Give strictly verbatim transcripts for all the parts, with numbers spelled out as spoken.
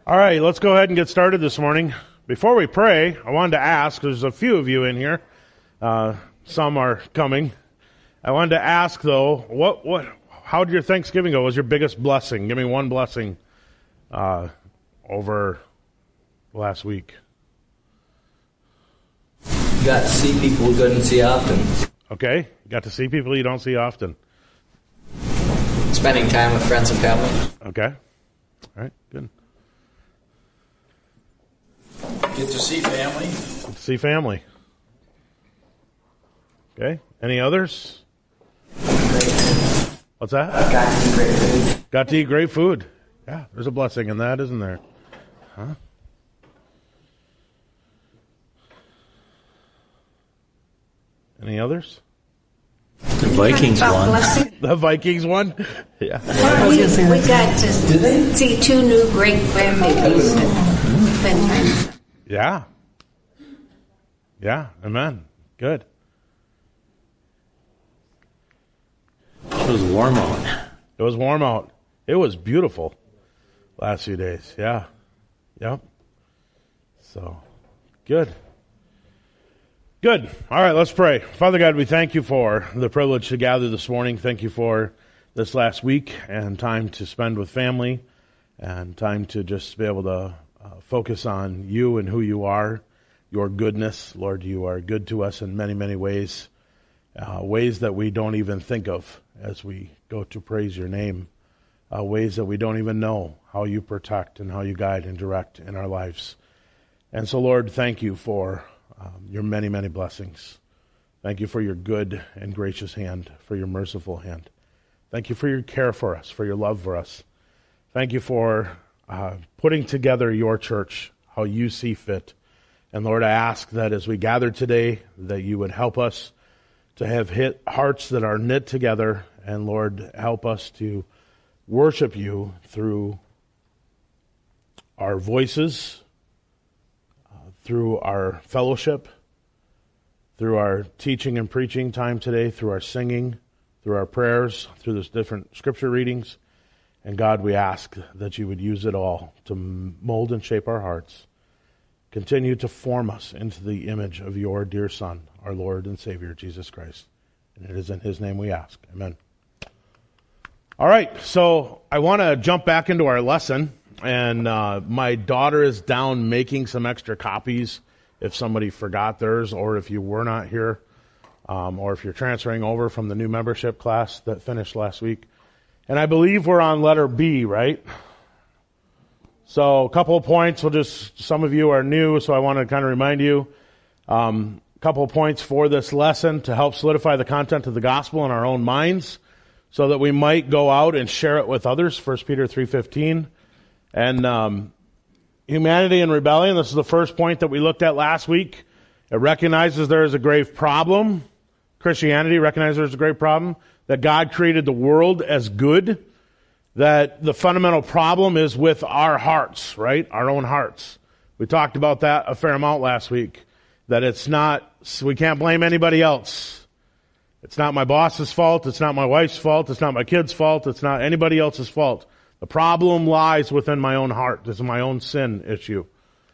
All right, let's go ahead and get started this morning. Before we pray, I wanted to ask, there's a few of you in here, uh, some are coming. I wanted to ask though, what, what, how did your Thanksgiving go? What was your biggest blessing? Give me one blessing, uh, over last week. You got to see people we couldn't see often. Okay, you got to see people you don't see often. Spending time with friends and family. Okay, all right, good. Get to see family. Get to see family. Okay, any others? What's that? Got to eat great food. Got to eat great food. Yeah, there's a blessing in that, isn't there? Huh? Any others? The Vikings won. The Vikings won? Yeah. Well, we, we got to see two new great grandbabies and spend time. Yeah. Yeah, amen. Good. It was warm out. It was warm out. It was beautiful last few days. Yeah. Yep. So, good. Good. All right, let's pray. Father God, we thank you for the privilege to gather this morning. Thank you for this last week and time to spend with family and time to just be able to uh, focus on you and who you are, your goodness. Lord, you are good to us in many, many ways, uh, ways that we don't even think of as we go to praise your name, uh, ways that we don't even know how you protect and how you guide and direct in our lives. And so, Lord, thank you for Um, your many, many blessings. Thank you for your good and gracious hand, for your merciful hand. Thank you for your care for us, for your love for us. Thank you for uh, putting together your church how you see fit. And Lord, I ask that as we gather today, that you would help us to have hit hearts that are knit together. And Lord, help us to worship you through our voices, through our fellowship, through our teaching and preaching time today, through our singing, through our prayers, through those different scripture readings. And God, we ask that you would use it all to mold and shape our hearts. Continue to form us into the image of your dear Son, our Lord and Savior, Jesus Christ. And it is in his name we ask. Amen. All right, so I want to jump back into our lesson. And uh, my daughter is down making some extra copies if somebody forgot theirs or if you were not here um, or if you're transferring over from the new membership class that finished last week. And I believe we're on letter B, right? So a couple of points. We'll just, some of you are new, so I want to kind of remind you. Um, a couple of points for this lesson to help solidify the content of the gospel in our own minds so that we might go out and share it with others. First Peter three fifteen. And um, humanity and rebellion, this is the first point that we looked at last week. It recognizes there is a grave problem. Christianity recognizes there's a grave problem, that God created the world as good, that the fundamental problem is with our hearts, right? Our own hearts. We talked about that a fair amount last week, that it's not, we can't blame anybody else. It's not my boss's fault. It's not my wife's fault. It's not my kid's fault. It's not anybody else's fault. The problem lies within my own heart. This is my own sin issue.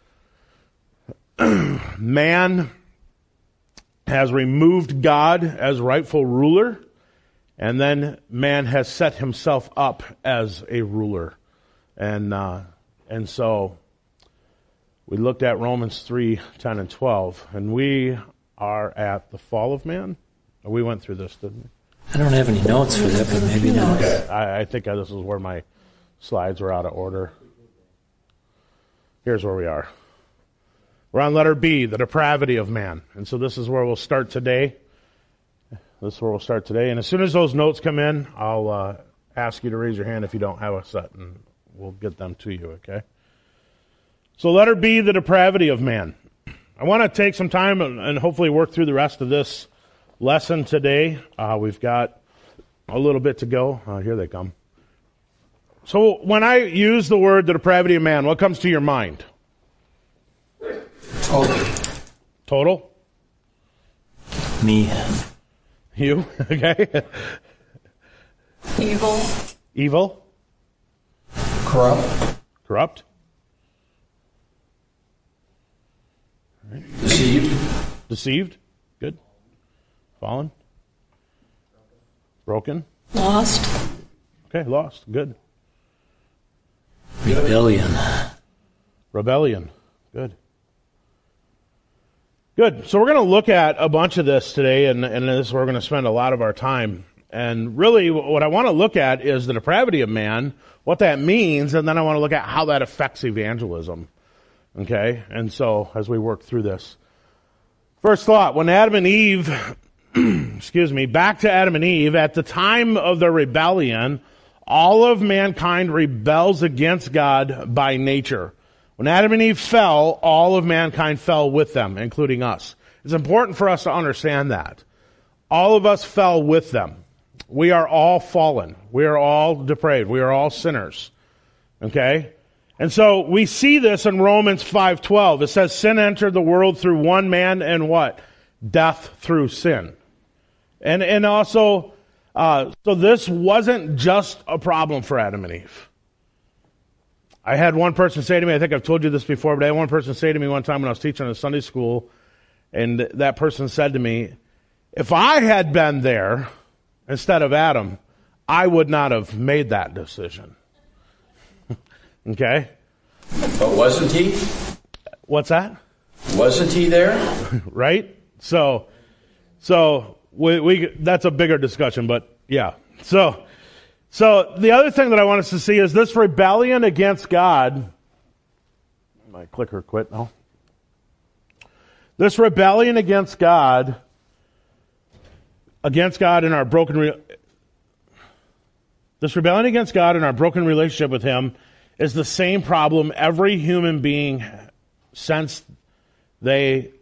Man has removed God as rightful ruler, and then man has set himself up as a ruler. And uh, and so we looked at Romans three, ten, and twelve, and we are at the fall of man. We went through this, didn't we? I don't have any notes for that, but maybe not. I, I think this is where my slides were out of order. Here's where we are. We're on letter B, the depravity of man. And so this is where we'll start today. This is where we'll start today. And as soon as those notes come in, I'll uh, ask you to raise your hand if you don't have a set, and we'll get them to you, okay? So letter B, the depravity of man. I want to take some time and, and hopefully work through the rest of this lesson today. Uh, we've got a little bit to go. Uh, here they come. So when I use the word the depravity of man, what comes to your mind? Total. Total? Me. You? Okay. Evil. Evil? Corrupt. Corrupt? Deceived. Deceived? Good. Fallen? Broken? Lost. Okay, lost. Good. Rebellion. Rebellion. Good. Good. So we're going to look at a bunch of this today, and, and this is where we're going to spend a lot of our time. And really, what I want to look at is the depravity of man, what that means, and then I want to look at how that affects evangelism. Okay? And so, as we work through this. First thought, when Adam and Eve, excuse me, back to Adam and Eve, at the time of their rebellion, all of mankind rebels against God by nature. When Adam and Eve fell, all of mankind fell with them, including us. It's important for us to understand that. All of us fell with them. We are all fallen. We are all depraved. We are all sinners. Okay? And so we see this in Romans five twelve. It says, sin entered the world through one man, and what? Death through sin. And and also, uh, so this wasn't just a problem for Adam and Eve. I had one person say to me, I think I've told you this before, but I had one person say to me one time when I was teaching in a Sunday school, and that person said to me, if I had been there instead of Adam, I would not have made that decision. Okay? But wasn't he? What's that? Wasn't he there? Right? So, so we, we, that's a bigger discussion, but yeah. So, so the other thing that I want us to see is this rebellion against God. My clicker quit now. This rebellion against God, against God in our broken, re- this rebellion against God in our broken relationship with Him is the same problem every human being, since they,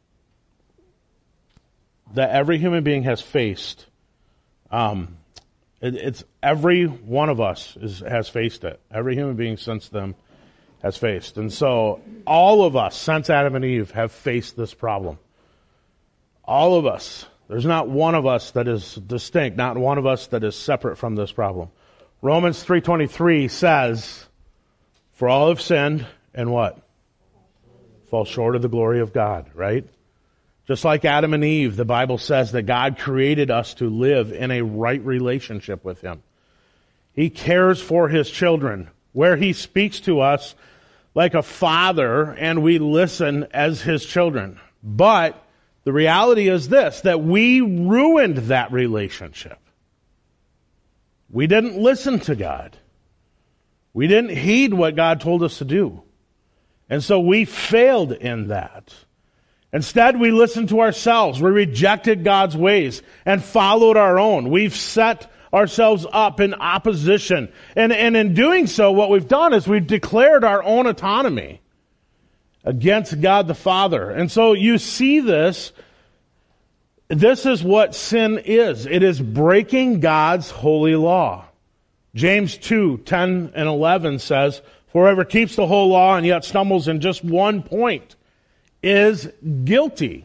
that every human being has faced. Um, it, it's every one of us is, has faced it. Every human being since them has faced. And so all of us, since Adam and Eve, have faced this problem. All of us. There's not one of us that is distinct, not one of us that is separate from this problem. Romans three twenty-three says, for all have sinned, and what? Fall short of the glory of God, right? Just like Adam and Eve, the Bible says that God created us to live in a right relationship with Him. He cares for His children, where He speaks to us like a father, and we listen as His children. But the reality is this, that we ruined that relationship. We didn't listen to God. We didn't heed what God told us to do. And so we failed in that. Instead, we listened to ourselves. We rejected God's ways and followed our own. We've set ourselves up in opposition. And, and in doing so, what we've done is we've declared our own autonomy against God the Father. And so you see this. This is what sin is. It is breaking God's holy law. James two, ten and eleven says, for whoever keeps the whole law and yet stumbles in just one point is guilty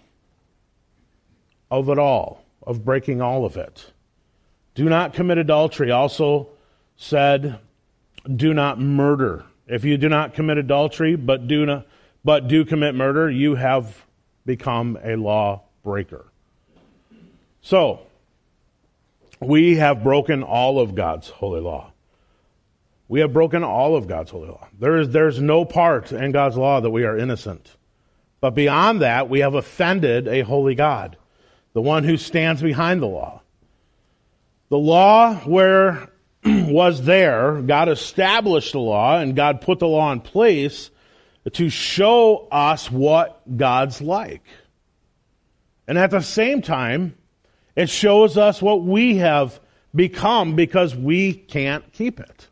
of it all, of breaking all of it. Do not commit adultery. Also said, do not murder. If you do not commit adultery, but do not, but do commit murder, you have become a law breaker. So, we have broken all of God's holy law. We have broken all of God's holy law. There is, there's no part in God's law that we are innocent. But beyond that, we have offended a holy God, the one who stands behind the law. The law where was there, God established the law, and God put the law in place to show us what God's like. And at the same time, it shows us what we have become because we can't keep it.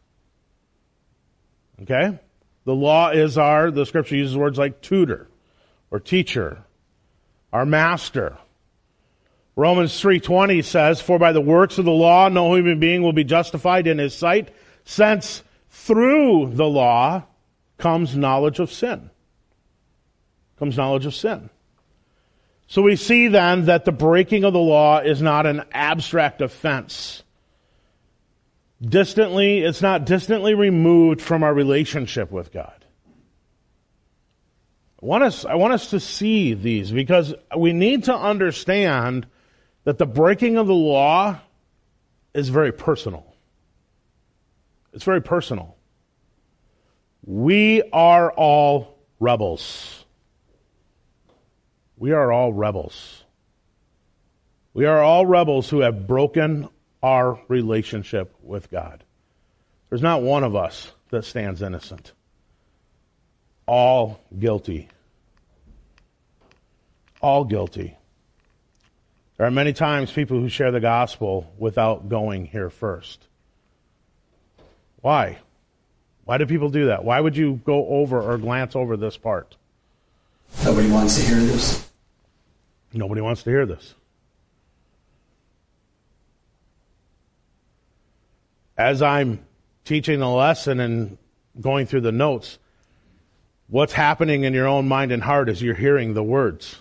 Okay? The law is our, the scripture uses words like tutor or teacher, our master. Romans three twenty says, for by the works of the law no human being will be justified in his sight, since through the law comes knowledge of sin. Comes knowledge of sin. So we see then that the breaking of the law is not an abstract offense. Distantly, it's not distantly removed from our relationship with God. I want us, I want us to see these because we need to understand that the breaking of the law is very personal. It's very personal. We are all rebels. We are all rebels. We are all rebels who have broken our relationship with God. There's not one of us that stands innocent. All guilty. All guilty. There are many times people who share the gospel without going here first. Why? Why do people do that? Why would you go over or glance over this part? Nobody wants to hear this. Nobody wants to hear this. As I'm teaching the lesson and going through the notes, what's happening in your own mind and heart as you're hearing the words?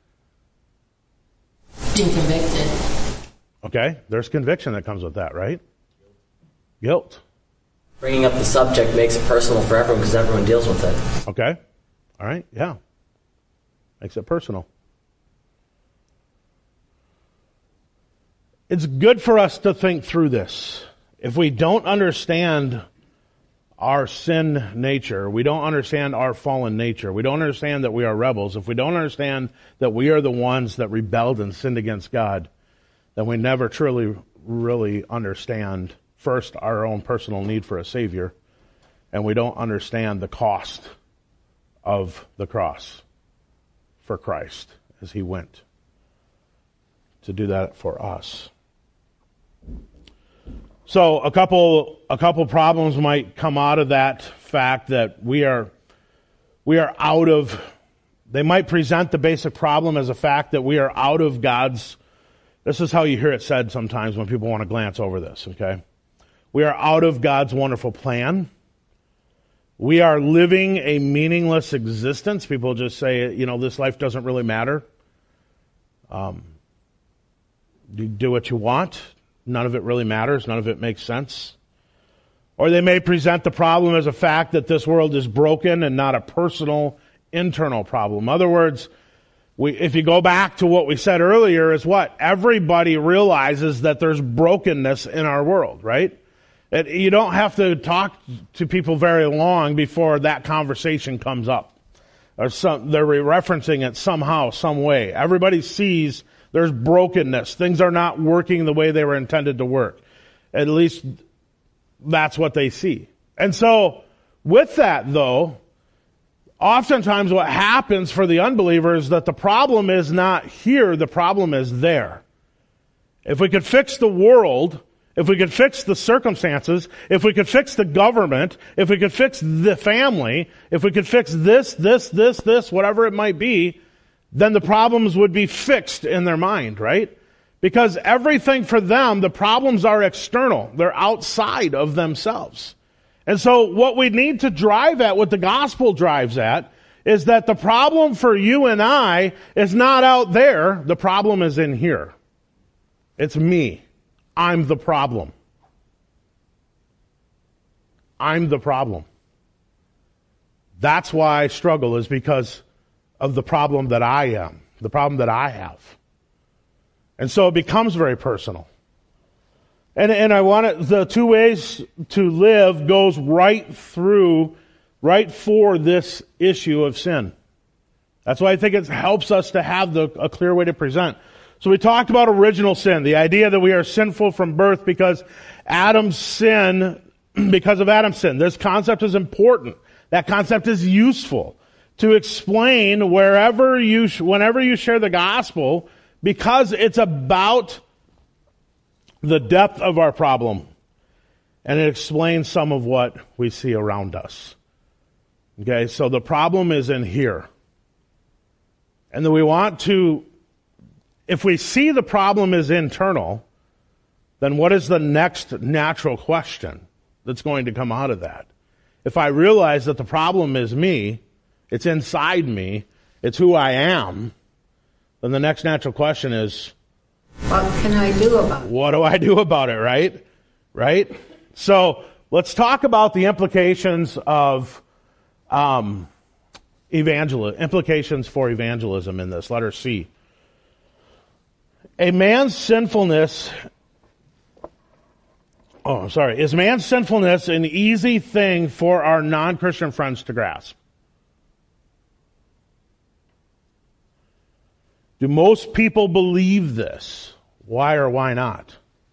Being convicted. Okay, there's conviction that comes with that, right? Guilt. Bringing up the subject makes it personal for everyone because everyone deals with it. Okay, all right, yeah. Makes it personal. It's good for us to think through this. If we don't understand our sin nature, we don't understand our fallen nature, we don't understand that we are rebels, if we don't understand that we are the ones that rebelled and sinned against God, then we never truly, really understand, first, our own personal need for a Savior, and we don't understand the cost of the cross for Christ as He went to do that for us. So a couple a couple problems might come out of that fact that we are we are out of they might present the basic problem as a fact that we are out of God's this is how you hear it said sometimes when people want to glance over this, okay? We are out of God's wonderful plan. We are living a meaningless existence. People just say, you know, this life doesn't really matter. Um, you do what you want. None of it really matters. None of it makes sense. Or they may present the problem as a fact that this world is broken and not a personal, internal problem. In other words, we, if you go back to what we said earlier, is what? Everybody realizes that there's brokenness in our world, right? It, you don't have to talk to people very long before that conversation comes up. Or some, they're referencing it somehow, some way. Everybody sees there's brokenness. Things are not working the way they were intended to work. At least that's what they see. And so with that, though, oftentimes what happens for the unbeliever is that the problem is not here, the problem is there. If we could fix the world, if we could fix the circumstances, if we could fix the government, if we could fix the family, if we could fix this, this, this, this, whatever it might be, then the problems would be fixed in their mind, right? Because everything for them, the problems are external. They're outside of themselves. And so what we need to drive at, what the gospel drives at, is that the problem for you and I is not out there. The problem is in here. It's me. I'm the problem. I'm the problem. That's why I struggle, is because of the problem that I am, the problem that I have. And so it becomes very personal. And, and I want it, the two ways to live goes right through, right for this issue of sin. That's why I think it helps us to have the, a clear way to present. So we talked about original sin, the idea that we are sinful from birth because Adam's sin, because of Adam's sin. This concept is important. That concept is useful to explain wherever you, whenever you share the gospel, because it's about the depth of our problem, and it explains some of what we see around us. Okay, so the problem is in here. And then we want to, if we see the problem is internal, then what is the next natural question that's going to come out of that? If I realize that the problem is me, it's inside me, it's who I am, then the next natural question is, What can I do about it? what do I do about it, right? Right? So let's talk about the implications of um, evangel implications for evangelism in this. Letter C. A man's sinfulness, oh, I'm sorry, is man's sinfulness an easy thing for our non-Christian friends to grasp? Do most people believe this? Why or why not?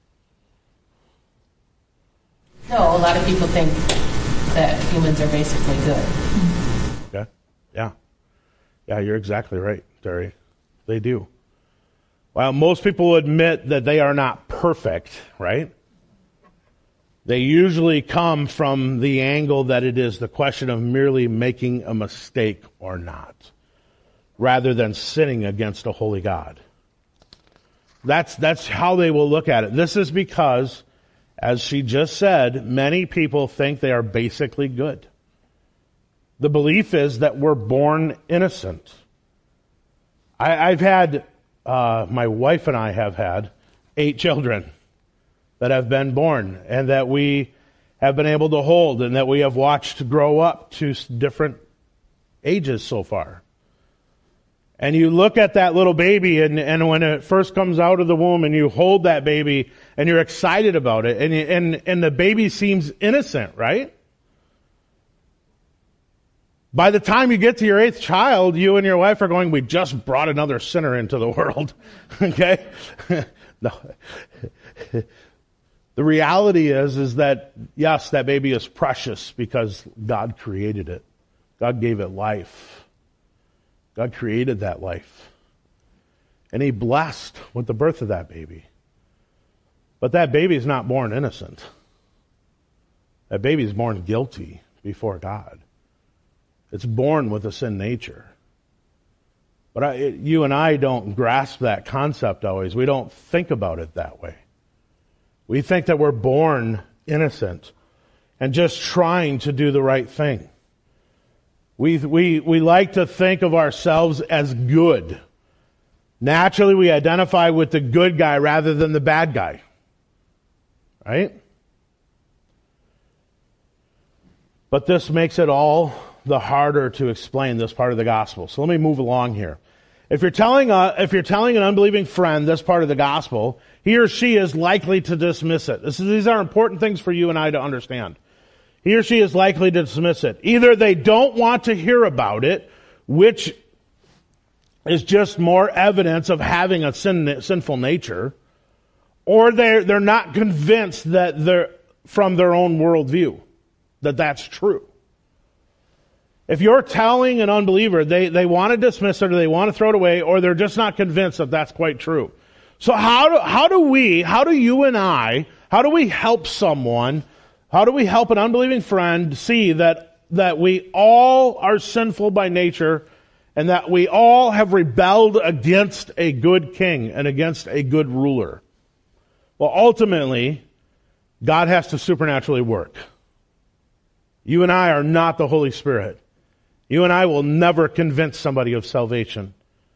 No, a lot of people think that humans are basically good. Okay. Yeah. Yeah, you're exactly right, Terry. They do. While most people admit that they are not perfect, right? They usually come from the angle that it is the question of merely making a mistake or not, rather than sinning against a holy God. That's, that's how they will look at it. This is because, as she just said, many people think they are basically good. The belief is that we're born innocent. I, I've had, uh, my wife and I have had eight children that have been born and that we have been able to hold and that we have watched grow up to different ages so far. And you look at that little baby, and, and when it first comes out of the womb, and you hold that baby, and you're excited about it, and and and the baby seems innocent, right? By the time you get to your eighth child, you and your wife are going, "We just brought another sinner into the world." Okay? No. The reality is, is that yes, that baby is precious because God created it. God gave it life. God created that life. And He blessed with the birth of that baby. But that baby is not born innocent. That baby is born guilty before God. It's born with a sin nature. But I, it, you and I don't grasp that concept always. We don't think about it that way. We think that we're born innocent and just trying to do the right thing. We, we, we like to think of ourselves as good. Naturally, we identify with the good guy rather than the bad guy. Right? But this makes it all the harder to explain this part of the gospel. So let me move along here. If you're telling a, if you're telling an unbelieving friend this part of the gospel, he or she is likely to dismiss it. This is, these are important things for you and I to understand. He or she is likely to dismiss it. Either they don't want to hear about it, which is just more evidence of having a sin, sinful nature, or they're, they're not convinced that they're from their own worldview, that that's true. If you're telling an unbeliever they, they want to dismiss it or they want to throw it away, or they're just not convinced that that's quite true. So how do, how do we, how do you and I, how do we help someone, how do we help an unbelieving friend see that, that we all are sinful by nature and that we all have rebelled against a good king and against a good ruler? Well, ultimately, God has to supernaturally work. You and I are not the Holy Spirit. You and I will never convince somebody of salvation.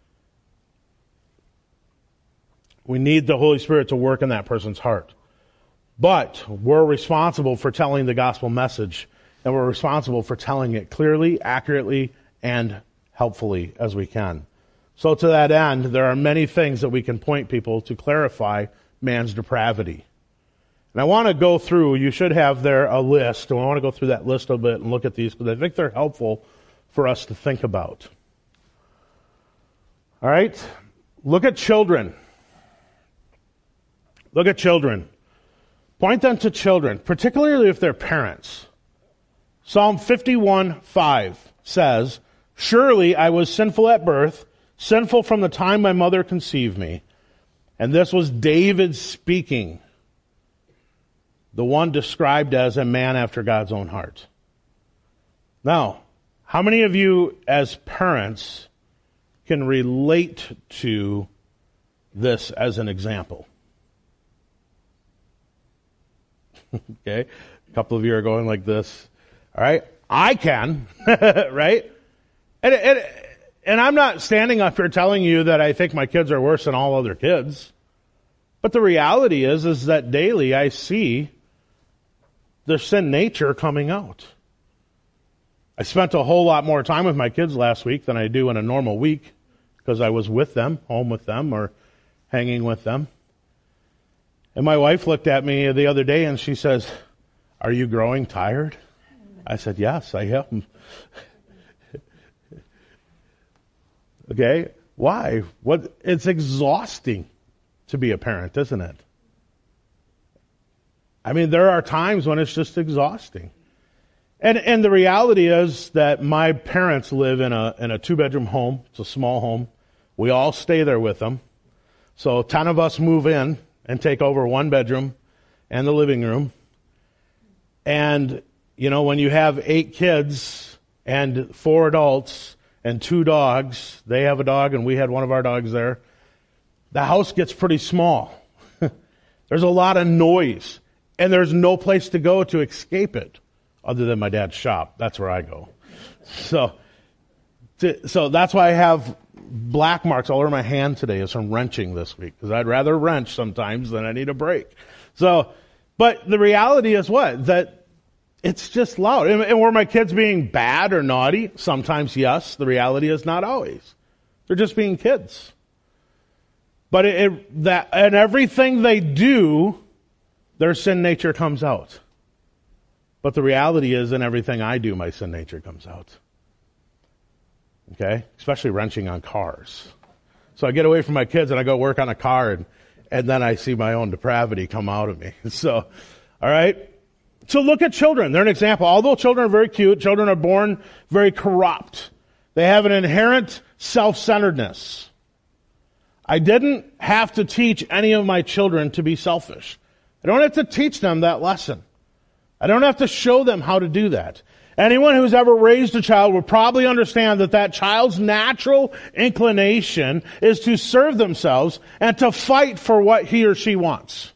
We need the Holy Spirit to work in that person's heart. But we're responsible for telling the gospel message, and we're responsible for telling it clearly, accurately, and helpfully as we can. So to that end, there are many things that we can point people to clarify man's depravity. And I want to go through, you should have there a list, and I want to go through that list a bit and look at these because I think they're helpful for us to think about. All right? Look at children. Look at children. Point them to children, particularly if they're parents. Psalm fifty-one five says, "Surely I was sinful at birth, sinful from the time my mother conceived me." And this was David speaking, the one described as a man after God's own heart. Now, how many of you as parents can relate to this as an example? Okay, a couple of you are going like this. All right, I can, right? And, and, and I'm not standing up here telling you that I think my kids are worse than all other kids. But the reality is, is that daily I see their sin nature coming out. I spent a whole lot more time with my kids last week than I do in a normal week because I was with them, home with them, or hanging with them. And my wife looked at me the other day and she says, "Are you growing tired?" I said, "Yes, I am." Okay, why? What? It's exhausting to be a parent, isn't it? I mean, there are times when it's just exhausting. And and the reality is that my parents live in a in a two-bedroom home. It's a small home. We all stay there with them. So ten of us move in and take over one bedroom and the living room. And, you know, when you have eight kids and four adults and two dogs, they have a dog and we had one of our dogs there, the house gets pretty small. There's a lot of noise. And there's no place to go to escape it other than my dad's shop. That's where I go. So, to, so that's why I have black marks all over my hand today is from wrenching this week. Because I'd rather wrench sometimes than I need a break. So, but the reality is what? That it's just loud. And, and were my kids being bad or naughty? Sometimes yes. The reality is not always. They're just being kids. But it, it that and everything they do, their sin nature comes out. But the reality is, in everything I do, my sin nature comes out. Okay? Especially wrenching on cars. So I get away from my kids and I go work on a car and, and then I see my own depravity come out of me. So, all right? So look at children. They're an example. Although children are very cute, children are born very corrupt. They have an inherent self-centeredness. I didn't have to teach any of my children to be selfish. I don't have to teach them that lesson. I don't have to show them how to do that. Anyone who's ever raised a child will probably understand that that child's natural inclination is to serve themselves and to fight for what he or she wants.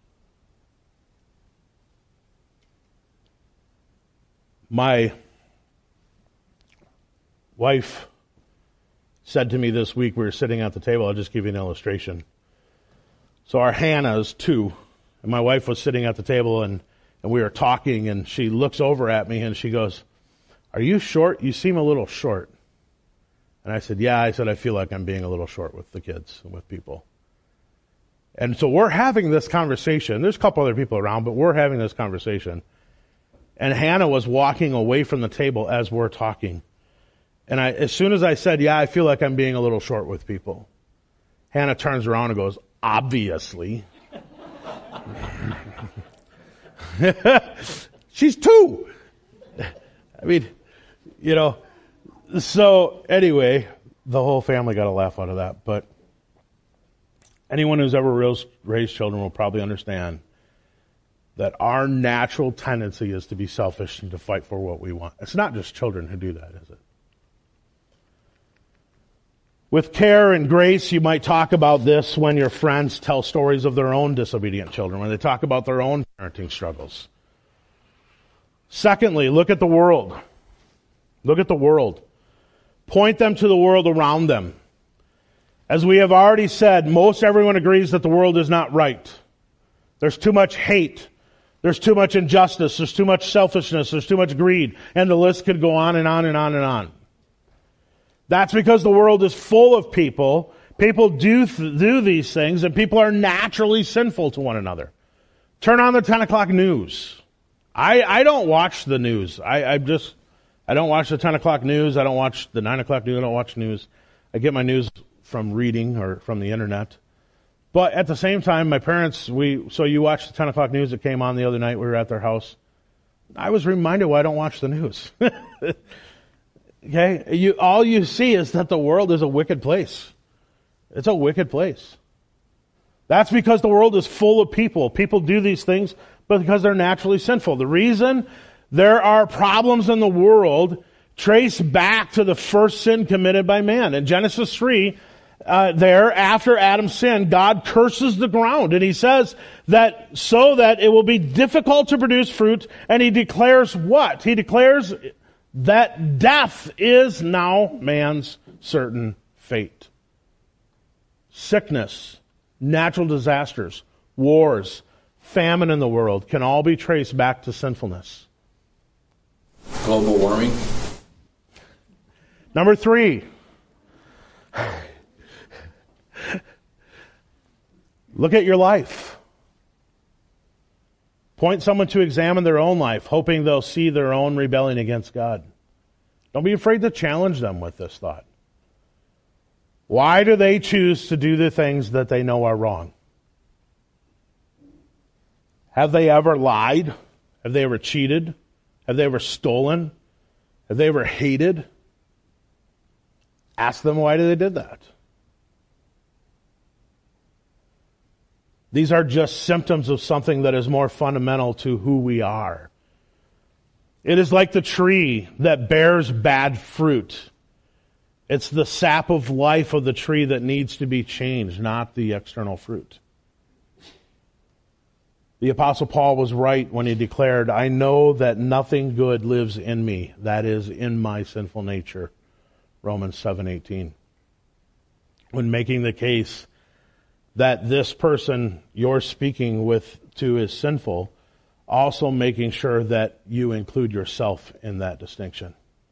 My wife said to me this week, we were sitting at the table, I'll just give you an illustration. So our Hannah's two, and my wife was sitting at the table and And we were talking, and she looks over at me, and she goes, "Are you short? You seem a little short." And I said, "Yeah." I said, "I feel like I'm being a little short with the kids and with people." And so we're having this conversation. There's a couple other people around, but we're having this conversation. And Hannah was walking away from the table as we're talking. And I, as soon as I said, "Yeah, I feel like I'm being a little short with people," Hannah turns around and goes, "Obviously." She's two. I mean, you know, so anyway, the whole family got a laugh out of that. But anyone who's ever raised children will probably understand that our natural tendency is to be selfish and to fight for what we want. It's not just children who do that, is it? With care and grace, you might talk about this when your friends tell stories of their own disobedient children, when they talk about their own parenting struggles. Secondly, look at the world. Look at the world. Point them to the world around them. As we have already said, most everyone agrees that the world is not right. There's too much hate. There's too much injustice. There's too much selfishness. There's too much greed. And the list could go on and on and on and on. That's because the world is full of people. People do th- do these things, and people are naturally sinful to one another. Turn on the ten o'clock news. I, I don't watch the news. I, I just, I don't watch the ten o'clock news. I don't watch the nine o'clock news. I don't watch news. I get my news from reading or from the internet. But at the same time, my parents, we, so you watch the ten o'clock news that came on the other night. We were at their house. I was reminded why I don't watch the news. Okay, you all you see is that the world is a wicked place. It's a wicked place. That's because the world is full of people. People do these things, but because they're naturally sinful. The reason there are problems in the world trace back to the first sin committed by man. In Genesis three, uh, there, after Adam sinned, God curses the ground. And he says that so that it will be difficult to produce fruit, and he declares what? He declares that death is now man's certain fate. Sickness, natural disasters, wars, famine in the world can all be traced back to sinfulness. Global warming? Number three, look at your life. Point someone to examine their own life, hoping they'll see their own rebellion against God. Don't be afraid to challenge them with this thought. Why do they choose to do the things that they know are wrong? Have they ever lied? Have they ever cheated? Have they ever stolen? Have they ever hated? Ask them why they did that. These are just symptoms of something that is more fundamental to who we are. It is like the tree that bears bad fruit. It's the sap of life of the tree that needs to be changed, not the external fruit. The Apostle Paul was right when he declared, I know that nothing good lives in me, that is, in my sinful nature. Romans seven eighteen. When making the case that this person you're speaking with to is sinful, also making sure that you include yourself in that distinction.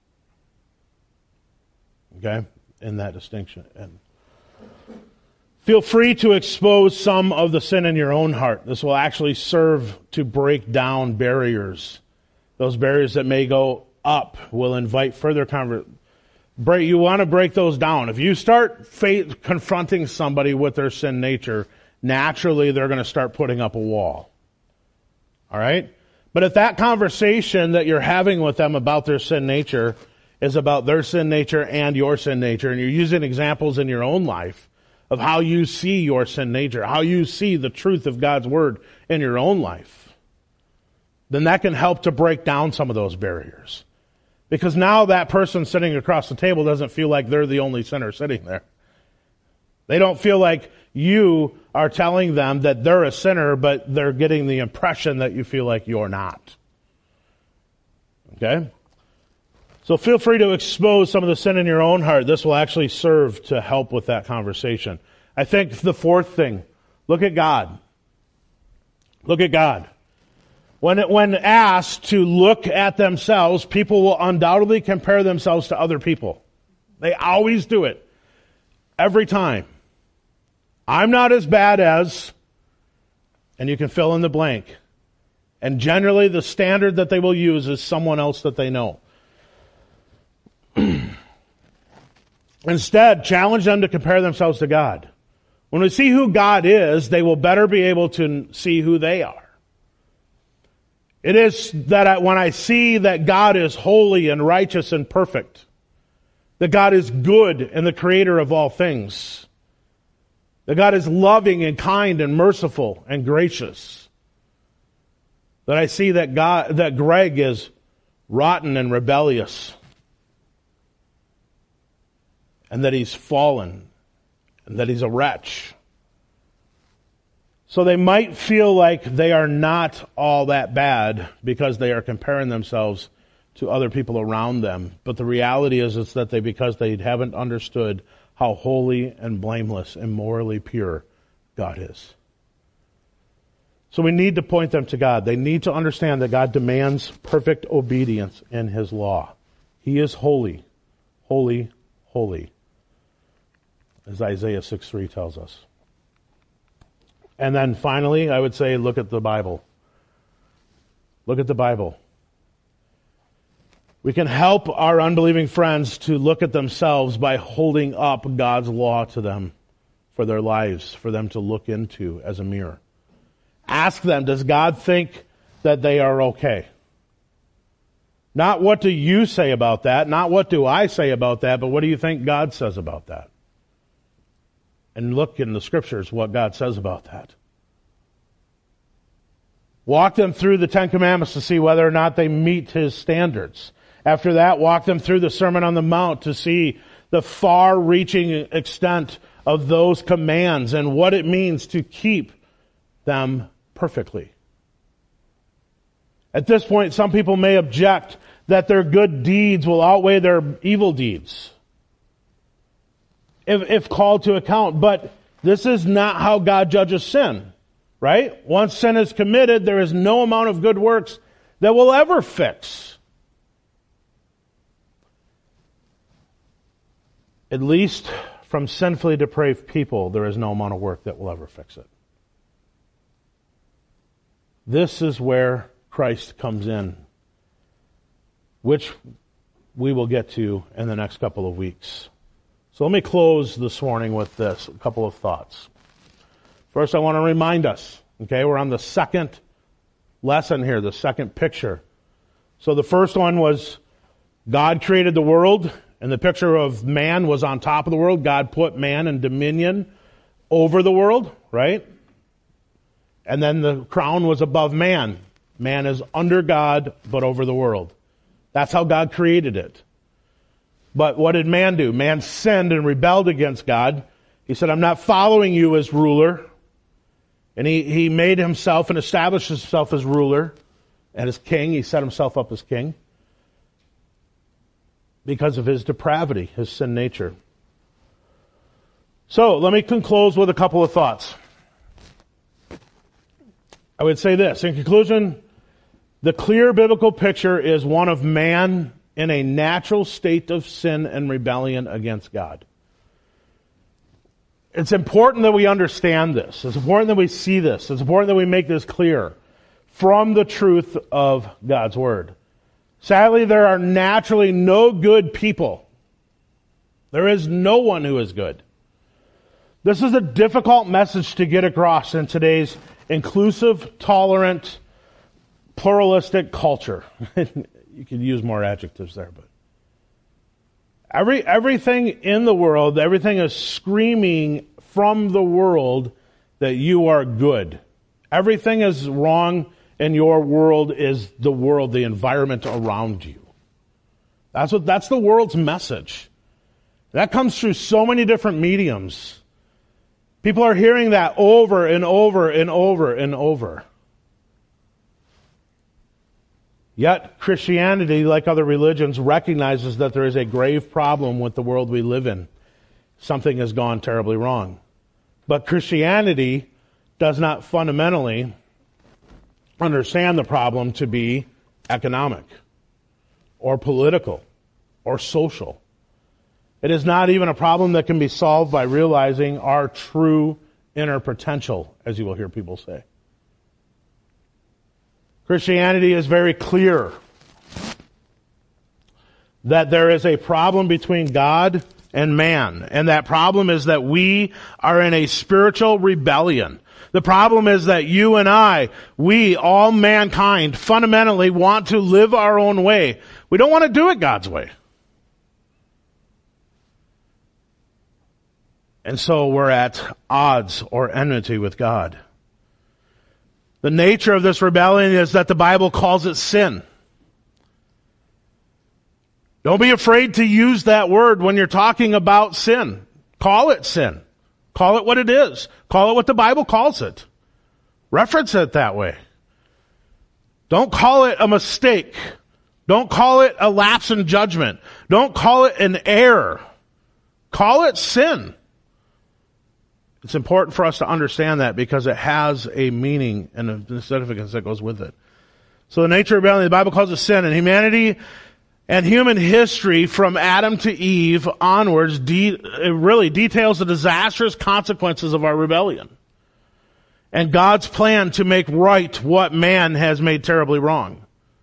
Okay? In that distinction. And feel free to expose some of the sin in your own heart. This will actually serve to break down barriers. Those barriers that may go up will invite further conversation. Break, you want to break those down. If you start fa- confronting somebody with their sin nature, naturally they're going to start putting up a wall. All right? But if that conversation that you're having with them about their sin nature is about their sin nature and your sin nature, and you're using examples in your own life of how you see your sin nature, how you see the truth of God's Word in your own life, then that can help to break down some of those barriers. Because now that person sitting across the table doesn't feel like they're the only sinner sitting there. They don't feel like you are telling them that they're a sinner, but they're getting the impression that you feel like you're not. Okay? So feel free to expose some of the sin in your own heart. This will actually serve to help with that conversation. I think the fourth thing, look at God. Look at God. When it, when asked to look at themselves, people will undoubtedly compare themselves to other people. They always do it. Every time. I'm not as bad as, and you can fill in the blank. And generally the standard that they will use is someone else that they know. Instead, challenge them to compare themselves to God. When we see who God is, they will better be able to see who they are. It is that I, when I see that God is holy and righteous and perfect, that God is good and the creator of all things, that God is loving and kind and merciful and gracious, that I see that God, that Greg is rotten and rebellious, and that he's fallen, and that he's a wretch. So they might feel like they are not all that bad because they are comparing themselves to other people around them. But the reality is it's that they, because they haven't understood how holy and blameless and morally pure God is. So we need to point them to God. They need to understand that God demands perfect obedience in His law. He is holy, holy, holy, as Isaiah six three tells us. And then finally, I would say, look at the Bible. Look at the Bible. We can help our unbelieving friends to look at themselves by holding up God's law to them for their lives, for them to look into as a mirror. Ask them, does God think that they are okay? Not what do you say about that, not what do I say about that, but what do you think God says about that? And look in the Scriptures what God says about that. Walk them through the Ten Commandments to see whether or not they meet His standards. After that, walk them through the Sermon on the Mount to see the far-reaching extent of those commands and what it means to keep them perfectly. At this point, some people may object that their good deeds will outweigh their evil deeds, if, if called to account. But this is not how God judges sin, right? Once sin is committed, there is no amount of good works that will ever fix. at least from sinfully depraved people, there is no amount of work that will ever fix it. This is where Christ comes in, which we will get to in the next couple of weeks. So let me close this morning with this, a couple of thoughts. First, I want to remind us, okay, we're on the second lesson here, the second picture. So the first one was God created the world, and the picture of man was on top of the world. God put man in dominion over the world, right? And then the crown was above man. Man is under God, but over the world. That's how God created it. But what did man do? Man sinned and rebelled against God. He said, I'm not following you as ruler. And he, he made himself and established himself as ruler and as king. He set himself up as king because of his depravity, his sin nature. So let me close with a couple of thoughts. I would say this. In conclusion, the clear biblical picture is one of man in a natural state of sin and rebellion against God. It's important that we understand this. It's important that we see this. It's important that we make this clear from the truth of God's Word. Sadly, there are naturally no good people. There is no one who is good. This is a difficult message to get across in today's inclusive, tolerant, pluralistic culture. You could use more adjectives there, but every everything in the world, everything is screaming from the world that you are good. Everything is wrong in your world is the world, the environment around you. That's what that's the world's message. That comes through so many different mediums. People are hearing that over and over and over and over. Yet Christianity, like other religions, recognizes that there is a grave problem with the world we live in. Something has gone terribly wrong. But Christianity does not fundamentally understand the problem to be economic or political or social. It is not even a problem that can be solved by realizing our true inner potential, as you will hear people say. Christianity is very clear that there is a problem between God and man. And that problem is that we are in a spiritual rebellion. The problem is that you and I, we, all mankind, fundamentally want to live our own way. We don't want to do it God's way. And so we're at odds or enmity with God. The nature of this rebellion is that the Bible calls it sin. Don't be afraid to use that word when you're talking about sin. Call it sin. Call it what it is. Call it what the Bible calls it. Reference it that way. Don't call it a mistake. Don't call it a lapse in judgment. Don't call it an error. Call it sin. It's important for us to understand that because it has a meaning and a significance that goes with it. So the nature of rebellion, the Bible calls it sin, and humanity and human history from Adam to Eve onwards de- it really details the disastrous consequences of our rebellion and God's plan to make right what man has made terribly wrong.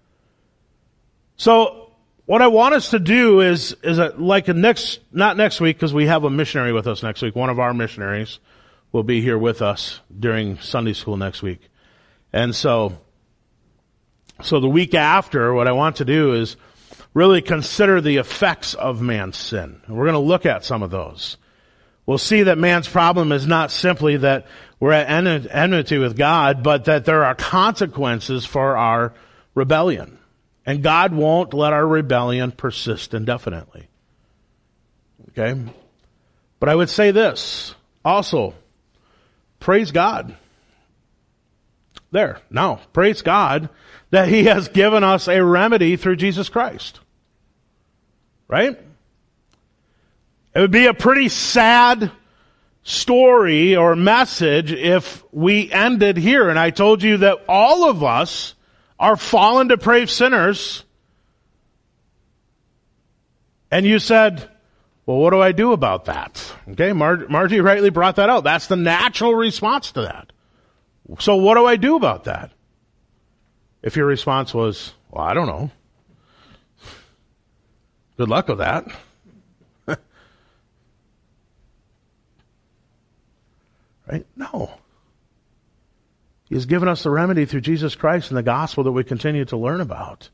So what I want us to do is, is a, like a next, not next week because we have a missionary with us next week. One of our missionaries will be here with us during Sunday school next week. And so, so the week after, what I want to do is really consider the effects of man's sin. And we're going to look at some of those. We'll see that man's problem is not simply that we're at enmity with God, but that there are consequences for our rebellion. And God won't let our rebellion persist indefinitely. Okay? But I would say this also. Praise God. There. Now, praise God that He has given us a remedy through Jesus Christ. Right? It would be a pretty sad story or message if we ended here. And I told you that all of us are fallen, depraved sinners. And you said, Well, what do I do about that? Okay, Mar- Margie rightly brought that out. That's the natural response to that. So what do I do about that? If your response was, well, I don't know. Good luck with that. Right? No. He has given us the remedy through Jesus Christ and the gospel that we continue to learn about.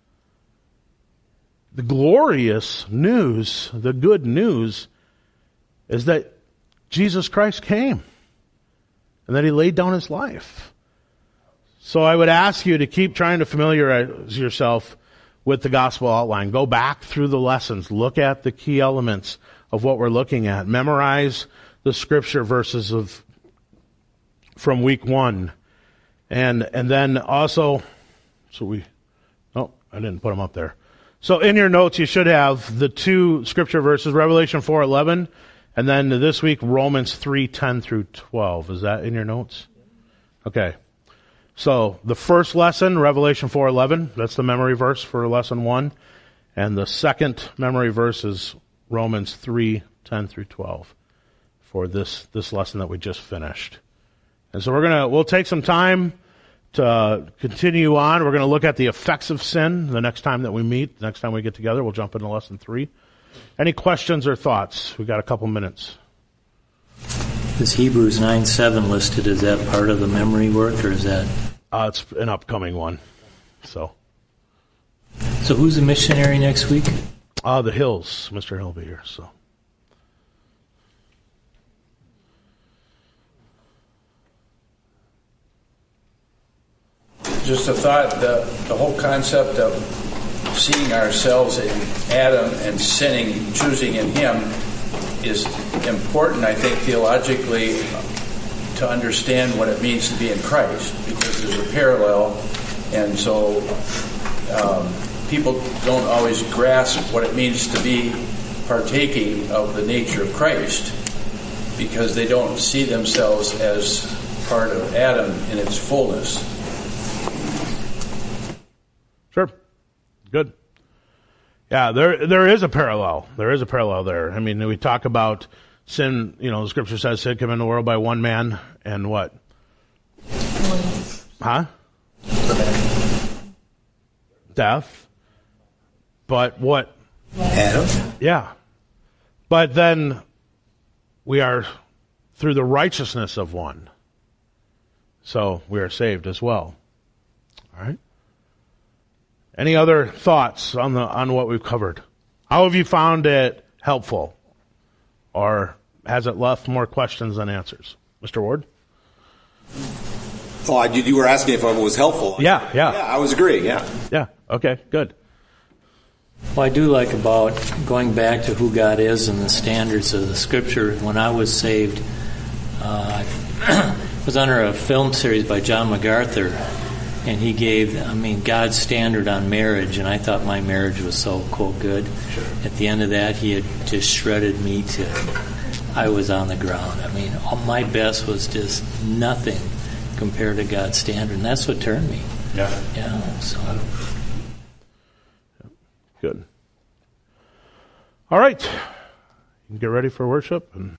The glorious news, the good news, is that Jesus Christ came and that he laid down his life. So I would ask you to keep trying to familiarize yourself with the gospel outline. Go back through the lessons. Look at the key elements of what we're looking at. Memorize the scripture verses of from week one. And and then also, so we, oh, I didn't put them up there. So in your notes, you should have the two scripture verses, Revelation four eleven, and then this week, Romans three ten through twelve. Is that in your notes? Okay. So the first lesson, Revelation four eleven, that's the memory verse for lesson one. And the second memory verse is Romans three ten through twelve for this, this lesson that we just finished. And so we're gonna, we'll take some time to continue on. We're going to look at the effects of sin the next time that we meet. The next time we get together, we'll jump into lesson three. Any questions or thoughts? We've got a couple minutes. Is Hebrews nine seven listed? Is that part of the memory work, or is that? Uh, it's an upcoming one. So. So who's the missionary next week? Uh, the Hills. Mister Hill will be here, so. Just a thought, the, the whole concept of seeing ourselves in Adam and sinning, choosing in him, is important, I think, theologically, to understand what it means to be in Christ, because there's a parallel, and so um, people don't always grasp what it means to be partaking of the nature of Christ, because they don't see themselves as part of Adam in its fullness. Sure. Good. Yeah, there there is a parallel. There is a parallel there. I mean, we talk about sin, you know, the scripture says sin came in the world by one man and what? Huh? Death. But what? Adam? Yeah. But then we are through the righteousness of one. So we are saved as well. All right? Any other thoughts on the on what we've covered? How have you found it helpful? Or has it left more questions than answers? Mister Ward? Oh, I, you were asking if it was helpful. Yeah, yeah. Yeah, I was agreeing, yeah. Yeah, okay, good. Well, I do like about going back to who God is and the standards of the Scripture. When I was saved, uh, I was under a film series by John MacArthur, and he gave, I mean, God's standard on marriage, and I thought my marriage was so, quote, good. Sure. At the end of that, he had just shredded me to, I was on the ground. I mean, all my best was just nothing compared to God's standard, and that's what turned me. Yeah. Yeah, so. Good. All right. You can get ready for worship. And